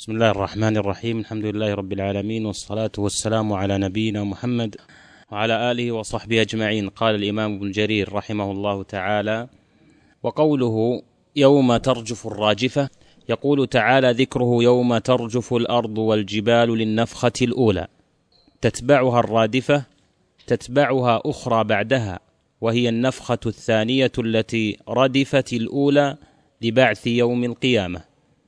بسم الله الرحمن الرحيم. الحمد لله رب العالمين، والصلاة والسلام على نبينا محمد وعلى آله وصحبه أجمعين. قال الإمام ابن جرير رحمه الله تعالى: وقوله يوم ترجف الراجفة، يقول تعالى ذكره يوم ترجف الأرض والجبال للنفخة الأولى، تتبعها الرادفة، تتبعها أخرى بعدها، وهي النفخة الثانية التي ردفت الأولى لبعث يوم القيامة.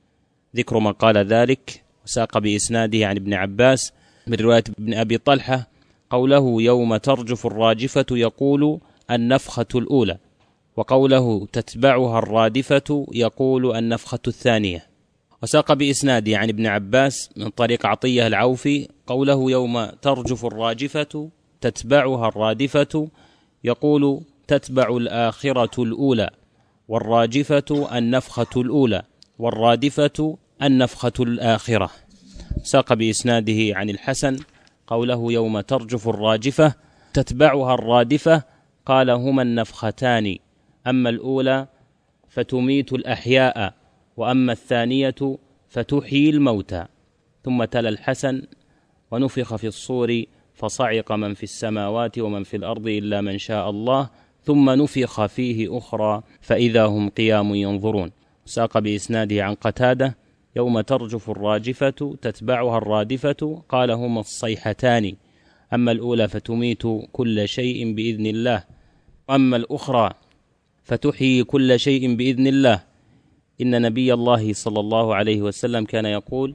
ذكر من قال ذلك، وساق بإسناده عن ابن عباس من رواية ابن أبي طلحة قوله يوم ترجف الراجفة يقول النفخة الأولى، وقوله تتبعها الرادفة يقول النفخة الثانية. وساق بإسناده عن ابن عباس من طريق عطية العوفي قوله يوم ترجف الراجفة تتبعها الرادفة يقول تتبع الآخرة الأولى، والراجفة النفخة الأولى، والرادفة النفخة الآخرة. ساق بإسناده عن الحسن قوله يوم ترجف الراجفة تتبعها الرادفة قال هما النفختان، أما الأولى فتميت الأحياء، وأما الثانية فتحيي الموتى. ثم تلا الحسن: ونفخ في الصور فصعق من في السماوات ومن في الأرض إلا من شاء الله، ثم نفخ فيه أخرى فإذا هم قيام ينظرون. ساق بإسناده عن قتادة يوم ترجف الراجفة تتبعها الرادفة قال هما الصيحتان، أما الأولى فتميت كل شيء بإذن الله، أما الأخرى فتحيي كل شيء بإذن الله. إن نبي الله صلى الله عليه وسلم كان يقول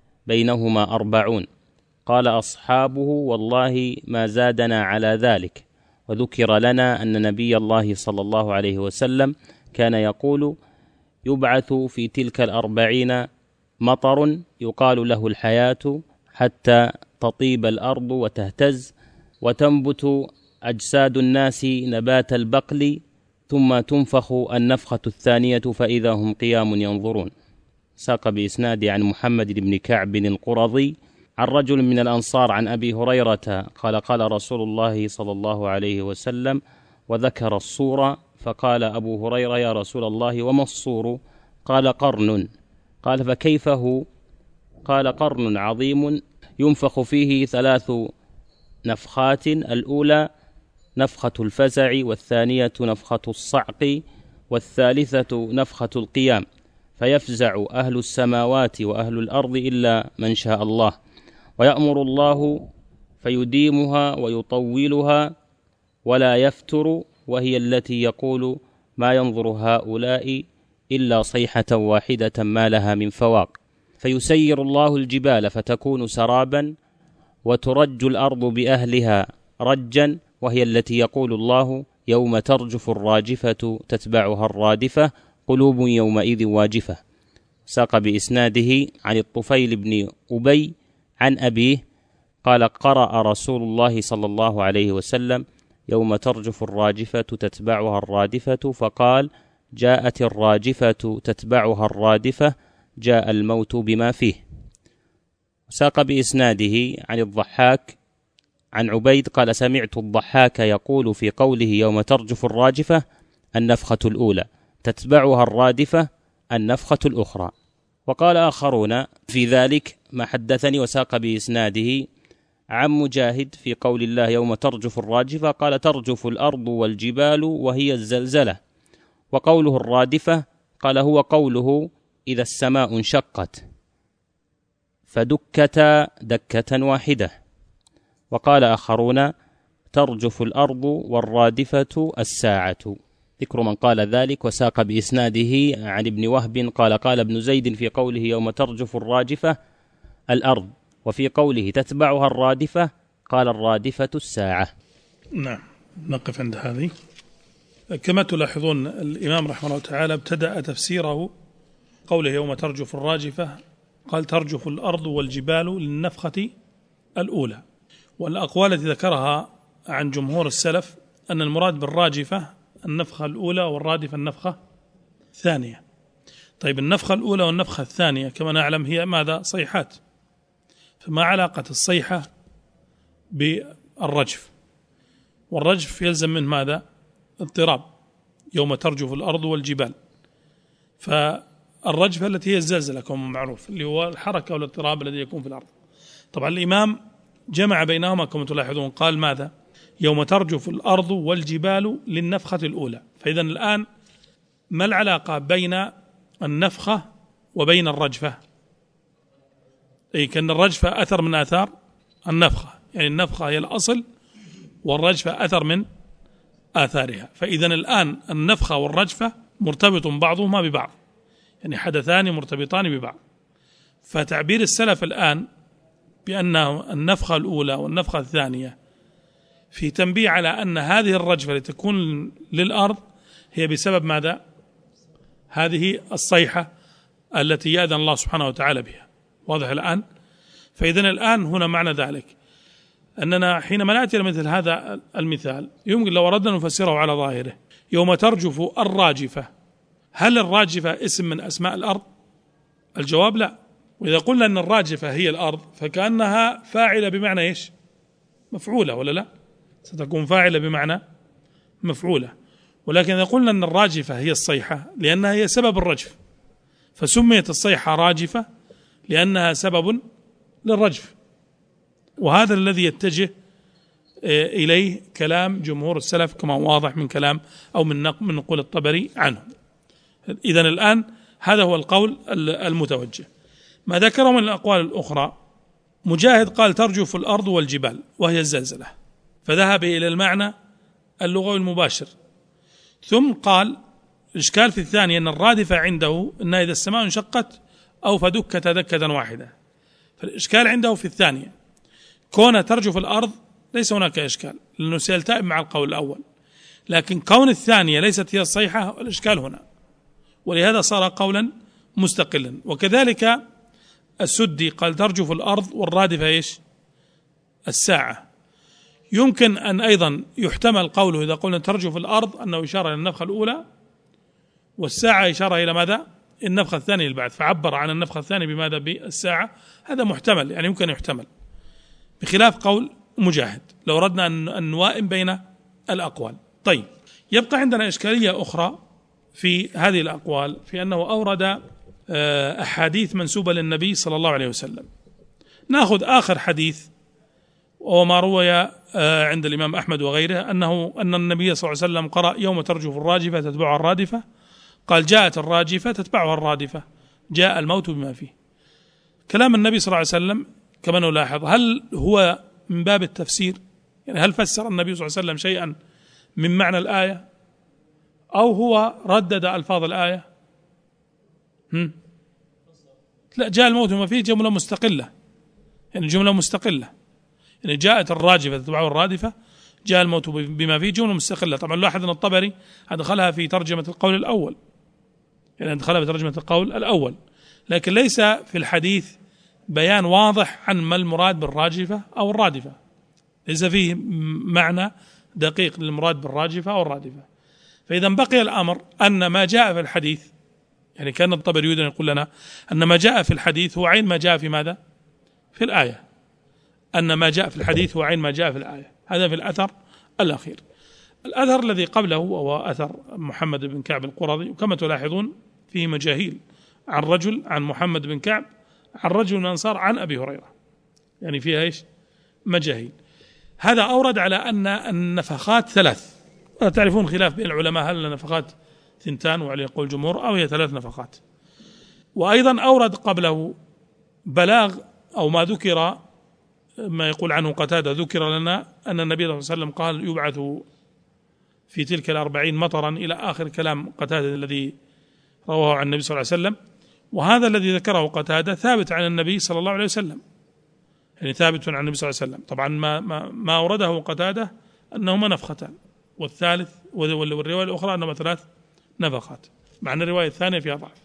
بينهما 40، قال أصحابه والله ما زادنا على ذلك. وذكر لنا أن نبي الله صلى الله عليه وسلم كان يقول يبعث في تلك 40 مطر يقال له الحياة حتى تطيب الأرض وتهتز وتنبت أجساد الناس نبات البقل، ثم تنفخ النفخة الثانية فإذا هم قيام ينظرون. ساق بإسناد عن محمد بن كعب القرظي عن رجل من الأنصار عن أبي هريرة قال قال رسول الله صلى الله عليه وسلم، وذكر الصور، فقال أبو هريرة يا رسول الله وما الصور؟ قال قرن. قال فكيف هو؟ قال قرن عظيم ينفخ فيه 3 نفخات، الأولى نفخة الفزع، والثانية نفخة الصعق، والثالثة نفخة القيام، فيفزع أهل السماوات وأهل الأرض إلا من شاء الله، ويأمر الله فيديمها ويطولها ولا يفتر، وهي التي يقول ما ينظر هؤلاء إلا صيحة واحدة ما لها من فواق، فيسير الله الجبال فتكون سرابا، وترج الأرض بأهلها رجا، وهي التي يقول الله يوم ترجف الراجفة تتبعها الرادفة قلوب يومئذ واجفة. ساق بإسناده عن الطفيل بن أبي عن أبيه قال قرأ رسول الله صلى الله عليه وسلم يوم ترجف الراجفة تتبعها الرادفة، فقال جاءت الراجفة تتبعها الرادفة، جاء الموت بما فيه. ساق بإسناده عن الضحاك عن عبيد قال سمعت الضحاك يقول في قوله يوم ترجف الراجفة النفخة الأولى تتبعها الرادفة النفخة الأخرى. وقال آخرون في ذلك ما حدثني. وساق بإسناده عن مجاهد في قول الله يوم ترجف الراجفة قال ترجف الأرض والجبال وهي الزلزلة، وقوله الرادفة قال هو قوله إذا السماء انشقت فدكتا دكة واحدة. وقال آخرون ترجف الأرض والرادفة الساعة. ذكر من قال ذلك. وساق بإسناده عن ابن وهب قال قال ابن زيد في قوله يوم ترجف الراجفة الأرض، وفي قوله تتبعها الرادفة قال الرادفة الساعة. نعم، نقف عند هذه. كما تلاحظون الإمام رحمه الله تعالى ابتدأ تفسيره قوله يوم ترجف الراجفة قال ترجف الأرض والجبال للنفخة الأولى. والأقوال التي ذكرها عن جمهور السلف أن المراد بالراجفة النفخة الأولى، والرادفة النفخة الثانية. طيب النفخة الأولى والنفخة الثانية كما نعلم هي ماذا؟ صيحات، فما علاقة الصيحة بالرجف؟ والرجف يلزم من ماذا؟ اضطراب، يوم ترجف الأرض والجبال. الرجفة التي هي الزلزلة كما معروف، اللي هو الحركة والاضطراب الذي يكون في الأرض. طبعا الإمام جمع بينهما كما تلاحظون، قال ماذا؟ يوم ترجف الأرض والجبال للنفخة الأولى. فإذا الآن ما العلاقة بين النفخة وبين الرجفة؟ أي كأن الرجفة أثر من آثار النفخة، يعني النفخة هي الأصل والرجفة أثر من آثارها. فإذا الآن النفخة والرجفة مرتبط بعضهما ببعض، يعني حدثان مرتبطان ببعض. فتعبير السلف الآن بأن النفخة الأولى والنفخة الثانية في تنبيه على أن هذه الرجفة التي تكون للأرض هي بسبب ماذا؟ هذه الصيحة التي يأذن الله سبحانه وتعالى بها. واضح الآن؟ فإذا الآن هنا معنى ذلك أننا حينما نأتي لمثل هذا المثال يمكن لو أردنا نفسره على ظاهره، يوم ترجف الراجفة، هل الراجفة اسم من أسماء الأرض؟ الجواب لا. وإذا قلنا أن الراجفة هي الأرض فكأنها فاعلة بمعنى إيش؟ مفعولة، ولا لا؟ ستكون فاعلة بمعنى مفعولة. ولكن إذا قلنا أن الراجفة هي الصيحة لأنها هي سبب الرجف، فسميت الصيحة راجفة لأنها سبب للرجف. وهذا الذي يتجه إليه كلام جمهور السلف كما واضح من كلام أو من نقول الطبري عنه. إذن الآن هذا هو القول المتوجه. ما ذكره من الأقوال الأخرى، مجاهد قال ترجف الأرض والجبال وهي الزلزلة، فذهب إلى المعنى اللغوي المباشر. ثم قال الإشكال في الثاني أن الرادفة عنده أن إذا السماء انشقت أو فدكت دكة واحدة، فالإشكال عنده في الثانية. كون ترجف الأرض ليس هناك إشكال لأنه سيلتئم مع القول الأول، لكن كون الثانية ليست هي الصيحة الإشكال هنا، ولهذا صار قولا مستقلا. وكذلك السدي قال ترجف الأرض والرادفة إيش؟ الساعة. يمكن أن أيضا يحتمل قوله إذا قلنا ترجف الأرض أنه إشارة إلى النفخة الأولى، والساعة إشارة إلى ماذا؟ النفخة الثانية للبعث، فعبر عن النفخة الثانية بماذا؟ بالساعة. هذا محتمل، يعني يمكن يحتمل، بخلاف قول مجاهد لو أردنا أن نوائم بين الأقوال. طيب، يبقى عندنا إشكالية أخرى في هذه الأقوال، في أنه أورد أحاديث منسوبة للنبي صلى الله عليه وسلم. نأخذ آخر حديث وما روي عند الإمام أحمد وغيره أن النبي صلى الله عليه وسلم قرأ يوم ترجف الراجفة تتبعها الرادفة، قال جاءت الراجفة تتبعها الرادفة، جاء الموت بما فيه. كلام النبي صلى الله عليه وسلم كما نلاحظ هل هو من باب التفسير؟ يعني هل فسر النبي صلى الله عليه وسلم شيئا من معنى الآية أو هو ردد ألفاظ الآية؟ لا، جاء الموت بما فيه جملة مستقلة، يعني جملة مستقلة، يعني جاءت الراجفة تتبعها الرادفة، جاء الموت بما فيه جملة مستقلة. طبعا لاحظ أن الطبري أدخلها في ترجمة القول الأول، يعني أدخلها في ترجمة القول الأول، لكن ليس في الحديث بيان واضح عن ما المراد بالراجفة أو الرادفة، ليس فيه معنى دقيق للمراد بالراجفة أو الرادفة. فإذا بقي الأمر أن ما جاء في الحديث، يعني كان الطبري يريد أن يقول لنا أن ما جاء في الحديث هو عين ما جاء في ماذا؟ في الآية. أن ما جاء في الحديث هو عين ما جاء في الآية. هذا في الأثر الأخير. الأثر الذي قبله وهو أثر محمد بن كعب القرظي، وكما تلاحظون فيه مجاهيل، عن رجل عن محمد بن كعب عن رجل من الأنصار عن أبي هريرة، يعني فيها إيش؟ مجاهيل. هذا أورد على أن النفخات ثلاث، تعرفون خلاف بين العلماء هل النفخات 2 وعلى يقول الجمهور أو هي 3 نفخات. وأيضا أورد قبله بلاغ أو ما ذكر، ما يقول عنه قتادة، ذكر لنا أن النبي صلى الله عليه وسلم قال يبعث في تلك 40 مطرا إلى آخر كلام قتادة الذي رواه عن النبي صلى الله عليه وسلم. وهذا الذي ذكره قتادة ثابت عن النبي صلى الله عليه وسلم، يعني ثابت عن النبي صلى الله عليه وسلم. طبعا ما أورده قتادة أنهما نفختان، والثالث والرواية الأخرى أنهما 3 نفخات، مع أن الرواية الثانية فيها ضعف،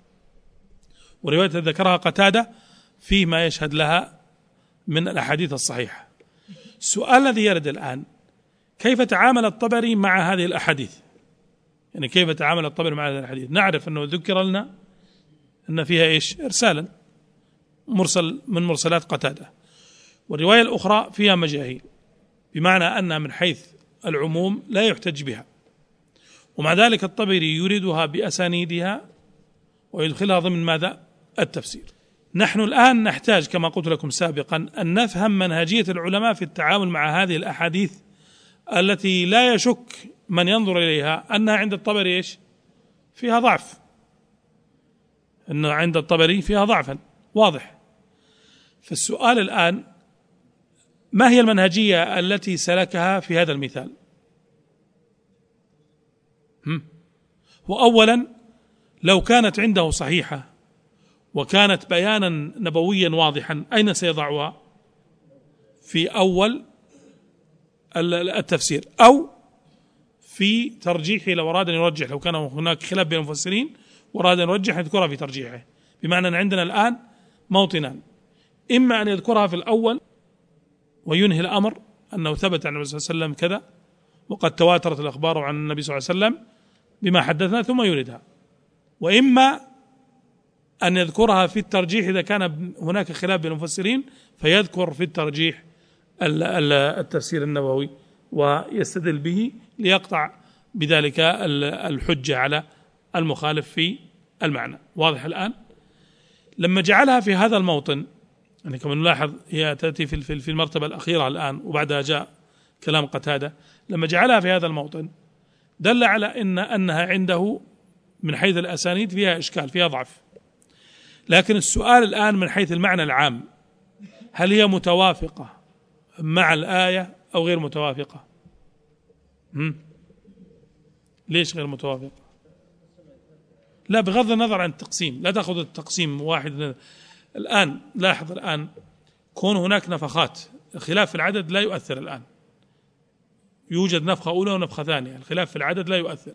ورواية ذكرها قتادة فيه ما يشهد لها من الأحاديث الصحيحة. السؤال الذي يرد الآن، كيف تعامل الطبري مع هذه الأحاديث؟ يعني كيف تعامل الطبري مع هذه الأحاديث؟ نعرف أنه ذكر لنا أن فيها إيش؟ إرسالا مرسل من مرسلات قتادة، والرواية الأخرى فيها مجاهيل، بمعنى أنها من حيث العموم لا يحتج بها، ومع ذلك الطبري يريدها بأسانيدها ويدخلها ضمن ماذا؟ التفسير. نحن الآن نحتاج كما قلت لكم سابقا أن نفهم منهجية العلماء في التعامل مع هذه الأحاديث التي لا يشك من ينظر إليها أنها عند الطبري إيش؟ فيها ضعف، أن عند الطبري فيها ضعفا واضح. فالسؤال الآن ما هي المنهجية التي سلكها في هذا المثال؟ وأولا لو كانت عنده صحيحة وكانت بيانا نبويا واضحا أين سيضعها؟ في أول التفسير أو في ترجيحه لو أراد أن يرجح، لو كان هناك خلاف بين المفسرين وأراد أن يرجح يذكرها في ترجيحه. بمعنى أن عندنا الآن موطنان، إما أن يذكرها في الأول وينهي الأمر أنه ثبت عن النبي صلى الله عليه وسلم كذا وقد تواترت الأخبار عن النبي صلى الله عليه وسلم بما حدثنا ثم يردها، وإما أن يذكرها في الترجيح إذا كان هناك خلاف بين المفسرين فيذكر في الترجيح التفسير النبوي ويستدل به ليقطع بذلك الحجة على المخالف في المعنى. واضح الآن؟ لما جعلها في هذا الموطن، يعني كما نلاحظ هي تأتي في المرتبة الأخيرة الآن وبعدها جاء كلام قتادة، لما جعلها في هذا الموطن دل على أنها عنده من حيث الأسانيد فيها إشكال، فيها ضعف. لكن السؤال الآن من حيث المعنى العام، هل هي متوافقة مع الآية أو غير متوافقة؟ ليش غير متوافقة؟ لا، بغض النظر عن التقسيم، لا تأخذ التقسيم واحد. الآن لاحظ الآن كون هناك نفخات، الخلاف في العدد لا يؤثر الآن، يوجد نفخة أولى ونفخة ثانية، الخلاف في العدد لا يؤثر.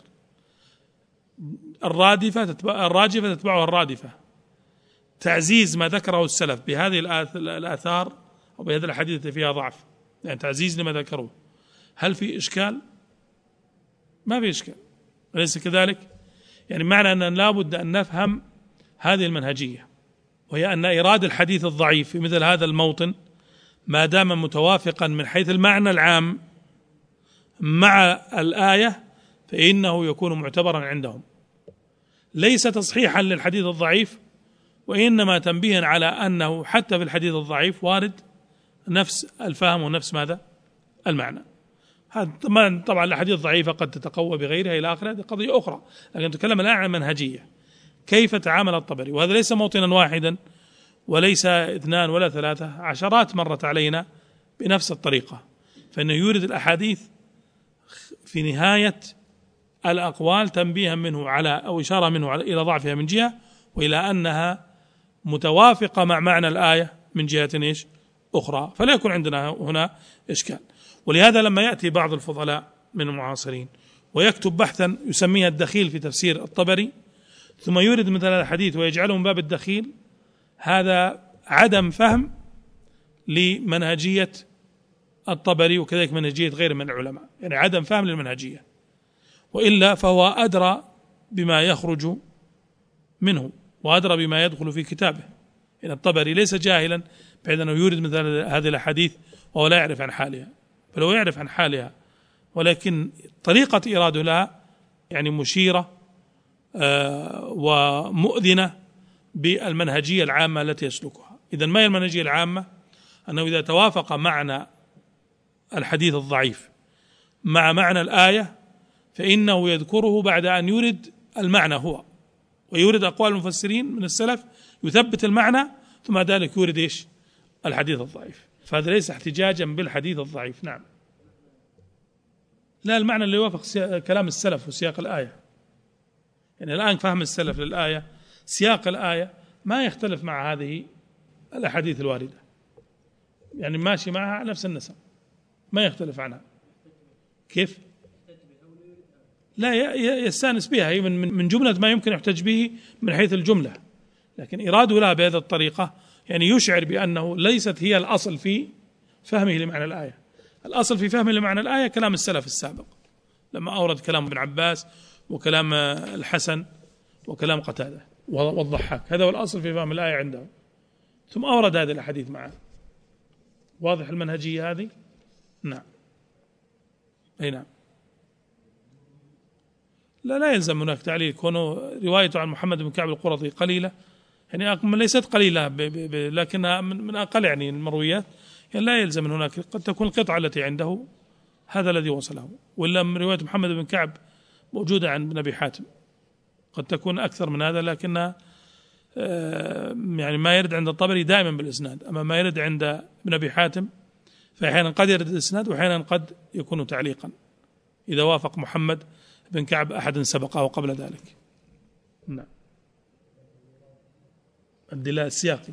الراجفة تتبعها الرادفة. تعزيز ما ذكره السلف بهذه الآثار أو بهذه الأحاديث التي فيها ضعف، يعني تعزيز لما ذكروه، هل في إشكال؟ ما في إشكال، أليس كذلك؟ يعني معنى أن لابد أن نفهم هذه المنهجية، وهي أن إيراد الحديث الضعيف في مثل هذا الموطن ما دام متوافقا من حيث المعنى العام مع الآية فإنه يكون معتبرا عندهم، ليس تصحيحا للحديث الضعيف، وإنما تنبيها على أنه حتى في الحديث الضعيف وارد نفس الفهم ونفس ماذا؟ المعنى. هذا طبعا الأحاديث الضعيفة قد تتقوى بغيرها إلى آخره، هذه قضية أخرى، لكن نتكلم الآن عن منهجية كيف تعامل الطبري، وهذا ليس موطنا واحدا وليس اثنان ولا ثلاثة، عشرات مرت علينا بنفس الطريقة، فإنه يورد الأحاديث في نهاية الأقوال تنبيها منه على أو إشارة منه إلى ضعفها من جهة، وإلى أنها متوافقة مع معنى الآية من جهة إيش أخرى، فلا يكون عندنا هنا إشكال. ولهذا لما يأتي بعض الفضلاء من المعاصرين ويكتب بحثا يسميها الدخيل في تفسير الطبري ثم يورد مثل الحديث ويجعله من باب الدخيل، هذا عدم فهم لمنهجية الطبري وكذلك منهجية غير من العلماء، يعني عدم فهم للمنهجية، وإلا فهو أدرى بما يخرج منه وأدرى بما يدخل في كتابه. إن الطبري ليس جاهلا بحيث أنه يورد مثل هذه الأحاديث وهو لا يعرف عن حالها، بل هو يعرف عن حالها، ولكن طريقة إيراده لها يعني مشيرة ومؤذنة بالمنهجية العامة التي يسلكها. إذن ما هي المنهجية العامة؟ أنه إذا توافق معنى الحديث الضعيف مع معنى الآية فإنه يذكره بعد أن يورد المعنى هو، ويورد أقوال المفسرين من السلف يثبت المعنى، ثم ذلك يورد إيش؟ الحديث الضعيف. فهذا ليس احتجاجا بالحديث الضعيف. نعم، لا، المعنى اللي يوافق كلام السلف وسياق الآية. يعني الآن فهم السلف للآية، سياق الآية ما يختلف مع هذه الأحاديث الواردة، يعني ماشي معها نفس النسق، ما يختلف عنها. كيف؟ لا، يستانس بها، هي من جملة ما يمكن يحتج به من حيث الجملة، لكن إراده لها بهذه الطريقة يعني يشعر بأنه ليست هي الأصل في فهمه لمعنى الآية. الأصل في فهمه لمعنى الآية كلام السلف السابق لما أورد كلام ابن عباس وكلام الحسن وكلام قتادة والضحاك، هذا هو الأصل في فهم الآية عنده، ثم أورد هذه الأحاديث معه. واضح المنهجية هذه؟ نعم، أي نعم. لا يلزم هناك تعليل، كونه روايته عن محمد بن كعب القرظي قليلة، يعني ليست قليلة لكنها من أقل يعني المرويات، يعني لا يلزم من هناك، قد تكون القطعة التي عنده هذا الذي وصله، ولا من رواية محمد بن كعب موجودة عن ابن أبي حاتم قد تكون أكثر من هذا، لكنها يعني ما يرد عند الطبري دائما بالإسناد، أما ما يرد عند ابن أبي حاتم فأحيانا قد يرد الإسناد وأحيانا قد يكون تعليقا إذا وافق محمد بن كعب أحد سبقه قبل ذلك. نعم. الدلاء السياقي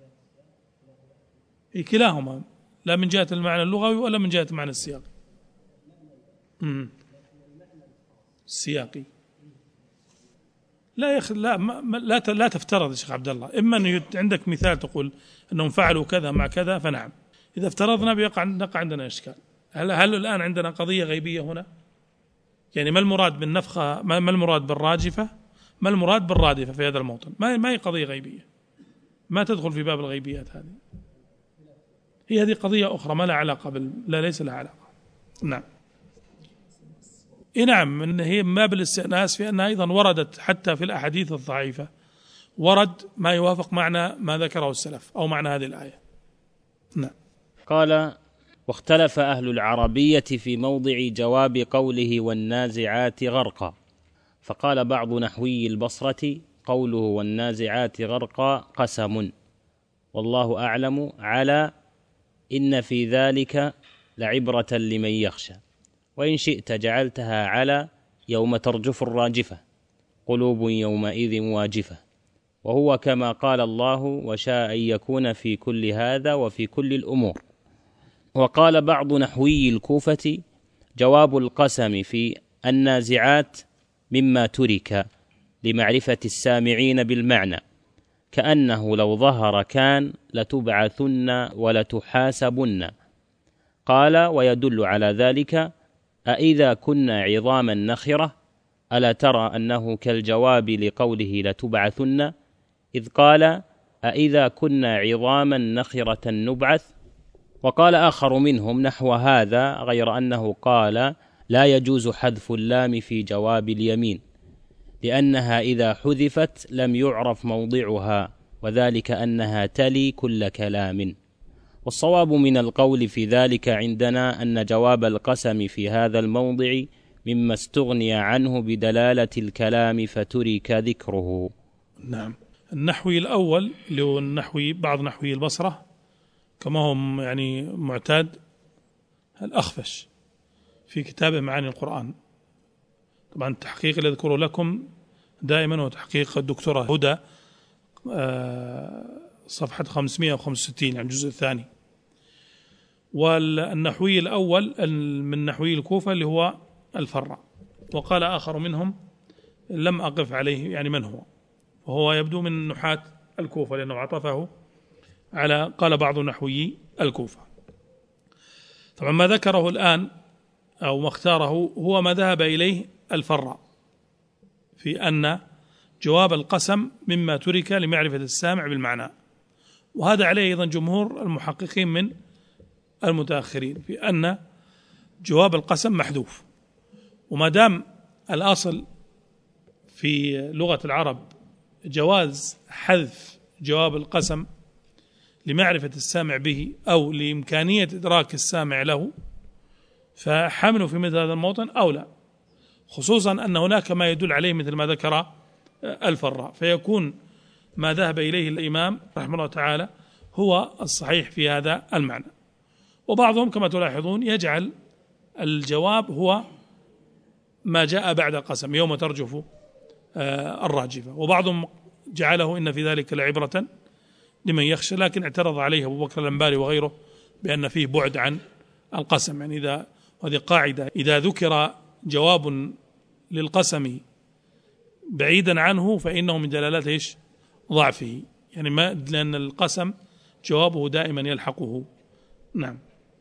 كلاهما، لا من جهة المعنى اللغوي ولا من جهة المعنى السياقي. السياقي لا تفترض يا شيخ عبد الله، إما أن عندك مثال تقول أنهم فعلوا كذا مع كذا فنعم، إذا افترضنا بيقع عندنا إشكال. هل الآن عندنا قضية غيبية هنا؟ يعني ما المراد بالنفخة، ما المراد بالراجفة، ما المراد بالرادفة في هذا الموطن؟ ما هي قضية غيبية، ما تدخل في باب الغيبيات هذه، هذه قضية أخرى ما لها علاقة ليس لها علاقة. نعم. نعم، إن هي ما بالاستئناس في أنها أيضا وردت حتى في الأحاديث الضعيفة، ورد ما يوافق معنى ما ذكره السلف أو معنى هذه الآية. نعم. قال: واختلف أهل العربية في موضع جواب قوله والنازعات غرقا، فقال بعض نحوي البصرة قوله والنازعات غرقا قسم، والله أعلم، على إن في ذلك لعبرة لمن يخشى، وإن شئت جعلتها على يوم ترجف الراجفة قلوب يومئذ واجفة، وهو كما قال الله وشاء أن يكون في كل هذا وفي كل الأمور. وقال بعض نحوي الكوفة جواب القسم في النازعات مما ترك لمعرفة السامعين بالمعنى، كأنه لو ظهر كان لتبعثن ولتحاسبن. قال: ويدل على ذلك أإذا كنا عظاما نخرة، ألا ترى أنه كالجواب لقوله لتبعثن، إذ قال أإذا كنا عظاما نخرة نبعث. وقال آخر منهم نحو هذا، غير أنه قال لا يجوز حذف اللام في جواب اليمين، لأنها إذا حذفت لم يعرف موضعها، وذلك أنها تلي كل كلام. والصواب من القول في ذلك عندنا أن جواب القسم في هذا الموضع مما استغني عنه بدلالة الكلام فترك ذكره. نعم. النحوي الأول اللي هو بعض نحوي البصرة كما هم يعني معتاد، الأخفش في كتابه معاني القرآن، طبعا التحقيق اللي أذكره لكم دائما هو تحقيق الدكتورة هدى، صفحة 565 يعني الجزء الثاني. والنحوي الأول من نحوي الكوفة اللي هو الفراء. وقال آخر منهم لم أقف عليه يعني من هو، وهو يبدو من نحاة الكوفة لأنه عطفه على قال بعض نحوي الكوفة. طبعا ما ذكره الآن أو ما اختاره هو ما ذهب إليه الفراء في أن جواب القسم مما ترك لمعرفة السامع بالمعنى، وهذا عليه أيضا جمهور المحققين من المتأخرين في أن جواب القسم محذوف، وما دام الأصل في لغة العرب جواز حذف جواب القسم لمعرفة السامع به أو لإمكانية إدراك السامع له، فحمله في مثل هذا الموطن أولى، خصوصا أن هناك ما يدل عليه مثل ما ذكر الفراء، فيكون ما ذهب إليه الإمام رحمه الله تعالى هو الصحيح في هذا المعنى. وبعضهم كما تلاحظون يجعل الجواب هو ما جاء بعد القسم يوم ترجف الراجفة، وبعضهم جعله إن في ذلك لعبرة لمن يخشى، لكن اعترض عليه أبو بكر الأنباري وغيره بأن فيه بعد عن القسم، يعني هذه قاعدة إذا ذكر جواب للقسم بعيدا عنه فإنه من دلالات ضعفه، يعني لأن القسم جوابه دائما يلحقه. نعم.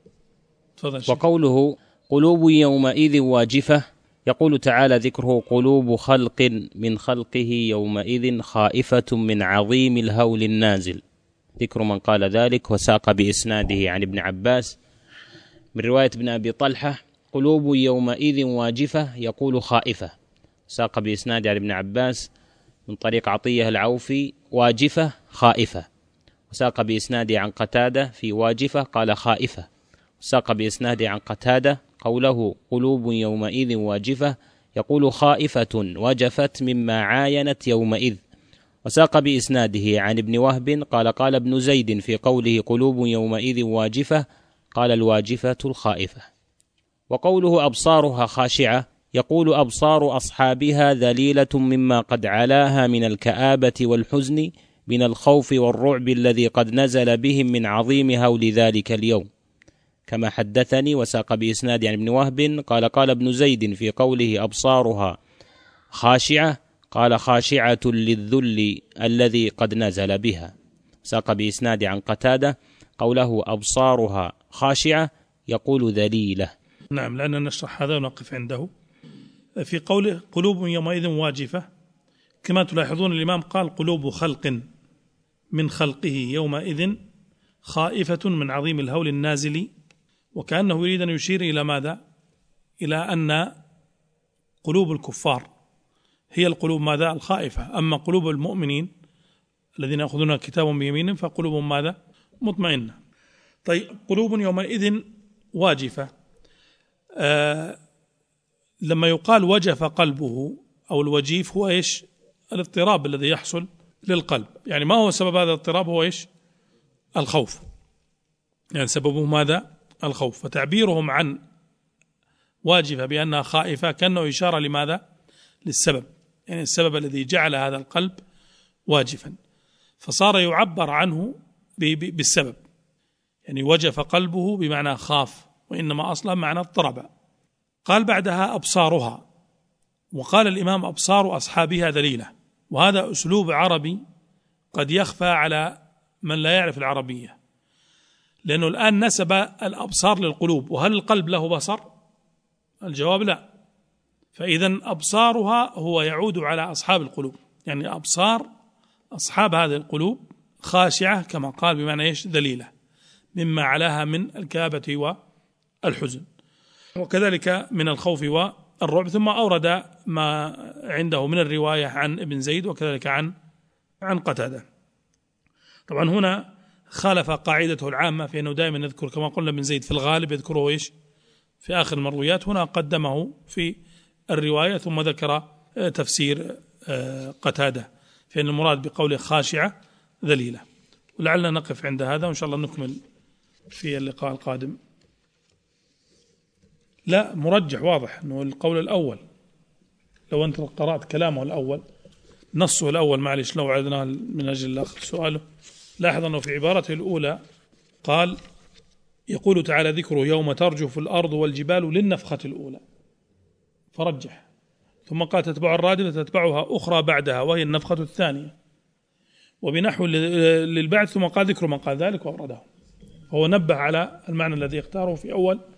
وقوله قلوب يومئذ واجفة، يقول تعالى ذكره قلوب خلق من خلقه يومئذ خائفة من عظيم الهول النازل، ذكر من قال ذلك، وساق بإسناده عن ابن عباس من رواية ابن أبي طلحة قلوب يومئذ واجفة، يقول خائفة، ساق بإسناد عن ابن عباس من طريق عطية العوفي واجفة خائفة، وساق بإسناد عن قتادة في واجفة قال خائفة، وساق بإسناد عن قتادة قوله قلوب يومئذ واجفة يقول خائفة وجفت مما عاينت يومئذ، وساق بإسناده عن ابن وهب قال ابن زيد في قوله قلوب يومئذ واجفة قال الواجفة الخائفة. وقوله أبصارها خاشعة يقول أبصار أصحابها ذليلة مما قد علاها من الكآبة والحزن من الخوف والرعب الذي قد نزل بهم من عظيم هول ذلك اليوم، كما حدثني وساق بإسناد عن ابن وهب قال ابن زيد في قوله أبصارها خاشعة قال خاشعة للذل الذي قد نزل بها. ساق بإسناد عن قتادة قوله أبصارها خاشعة يقول ذليلة. نعم، لأننا نشرح هذا ونقف عنده. في قوله قلوب يومئذ واجفة كما تلاحظون الإمام قال قلوب خلق من خلقه يومئذ خائفة من عظيم الهول النازل، وكأنه يريد أن يشير إلى ماذا؟ إلى أن قلوب الكفار هي القلوب ماذا؟ الخائفة، أما قلوب المؤمنين الذين يأخذون كتابهم بيمينهم فقلوبهم ماذا؟ مطمئنة. طيب، قلوب يومئذ واجفة، لما يقال وجف قلبه أو الوجيف هو إيش؟ الاضطراب الذي يحصل للقلب. يعني ما هو سبب هذا الاضطراب؟ هو إيش؟ الخوف، يعني سببه ماذا؟ الخوف. فتعبيرهم عن واجفة بأنها خائفة كأنه إشارة لماذا؟ للسبب، يعني السبب الذي جعل هذا القلب واجفا، فصار يعبر عنه بالسبب، يعني وجف قلبه بمعنى خاف، وإنما أصلا معنى اضطرب. قال بعدها أبصارها، وقال الإمام أبصار أصحابها ذليلة، وهذا أسلوب عربي قد يخفى على من لا يعرف العربية، لأنه الآن نسب الأبصار للقلوب، وهل القلب له بصر؟ الجواب لا. فإذا أبصارها هو يعود على أصحاب القلوب، يعني أبصار أصحاب هذه القلوب خاشعة كما قال بمعنى إيش؟ ذليلة مما علاها من الكآبة والحزن، وكذلك من الخوف والرعب. ثم أورد ما عنده من الرواية عن ابن زيد وكذلك عن قتادة. طبعا هنا خالف قاعدته العامة في أنه دائما يذكر كما قلنا ابن زيد في الغالب يذكره إيش؟ في آخر المرويات، هنا قدمه في الرواية ثم ذكر تفسير قتادة في أن المراد بقوله خاشعة ذليلة. ولعلنا نقف عند هذا وإن شاء الله نكمل في اللقاء القادم. لا، مرجح واضح أنه القول الأول، لو أنت قرأت كلامه الأول نصه الأول، معلش لو عدنا من أجل الأخ سؤاله، لاحظ أنه في عبارته الأولى قال يقول تعالى ذكره يوم ترجف الأرض والجبال للنفخة الأولى، فرجح، ثم قال تتبع الرادفة تتبعها أخرى بعدها وهي النفخة الثانية، وبنحو للبعث، ثم قال ذكر من قال ذلك وأورده. هو نبه على المعنى الذي اختاره في أول